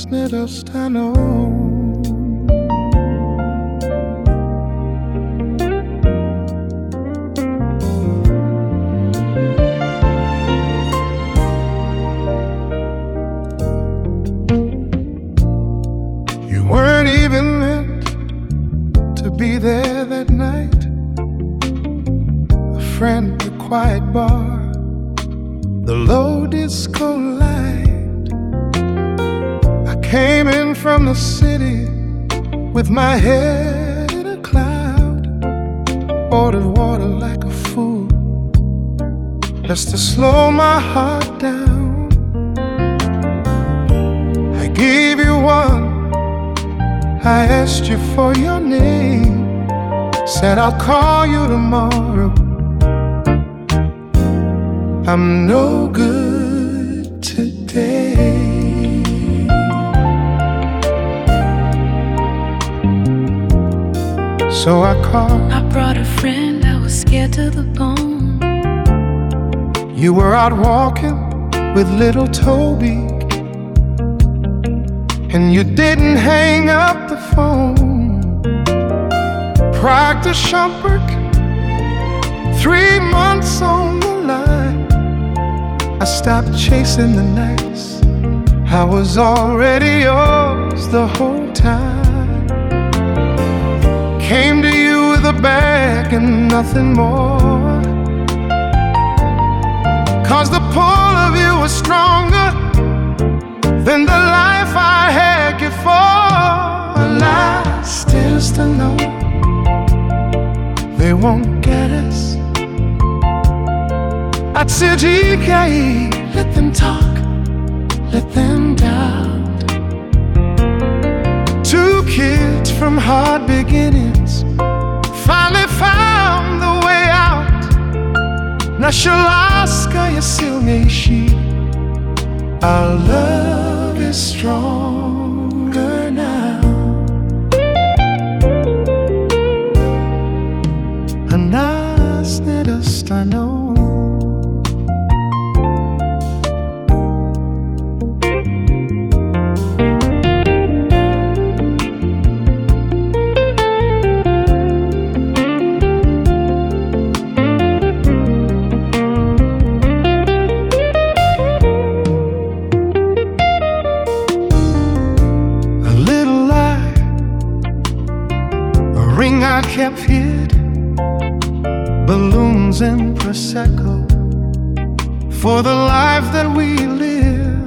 snedda stanno. You weren't even meant to be there that night. A friend, the quiet bar, the low disco light. I came in from the city with my head in a cloud. Ordered water like a fool just to slow my heart down. I gave you one, I asked you for your name, said I'll call you tomorrow. I'm no good today. So I called. I brought a friend, I was scared to the bone. You were out walking with little Toby, and you didn't hang up the phone. Practice Shumpert, 3 months on the line. I stopped chasing the nights, I was already yours the whole time. Came to you with a bag and nothing more, 'cause the pull of you was stronger than the life I had before. And I still know they won't get us. I'd say, let them talk, let them doubt. 2 kids from hard beginnings finally found the way out. Наша ласка є сильнейші. Our love is stronger now. And нас не достану. Ring I kept hid, balloons and Prosecco for the life that we live.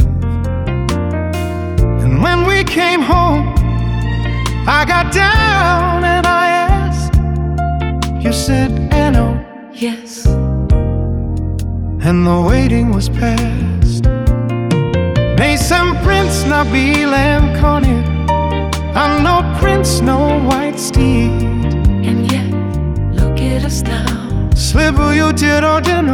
And when we came home, I got down and I asked. You said, Anno, Yes. and the waiting was past. Mason, Prince, Nabil and Connie, I'm no prince, no white steed. And yet, look at us now. Sliver you did or didn't.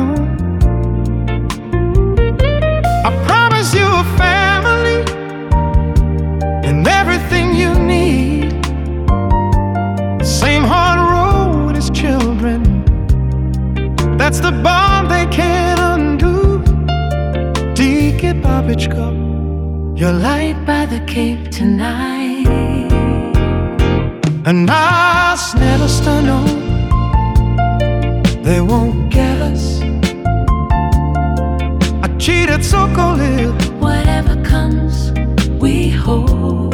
I promise you a family and everything you need. Same hard road as children, that's the bond they can't undo. Tiki Babichko, Your light by the Cape tonight. and us never stanno. They won't get us. I cheated so cold. Whatever comes, we hope.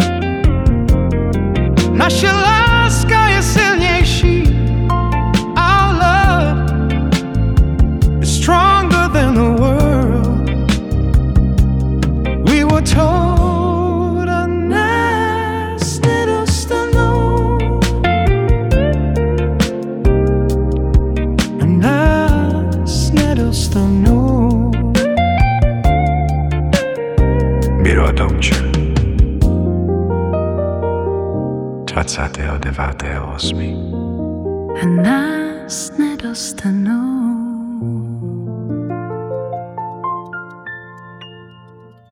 Nasza laska jest silniejsza. Our love is stronger than the world. We were told a nice little stanno. A nice little stanno. Biro Domče 29.8. A nas nie dostaną.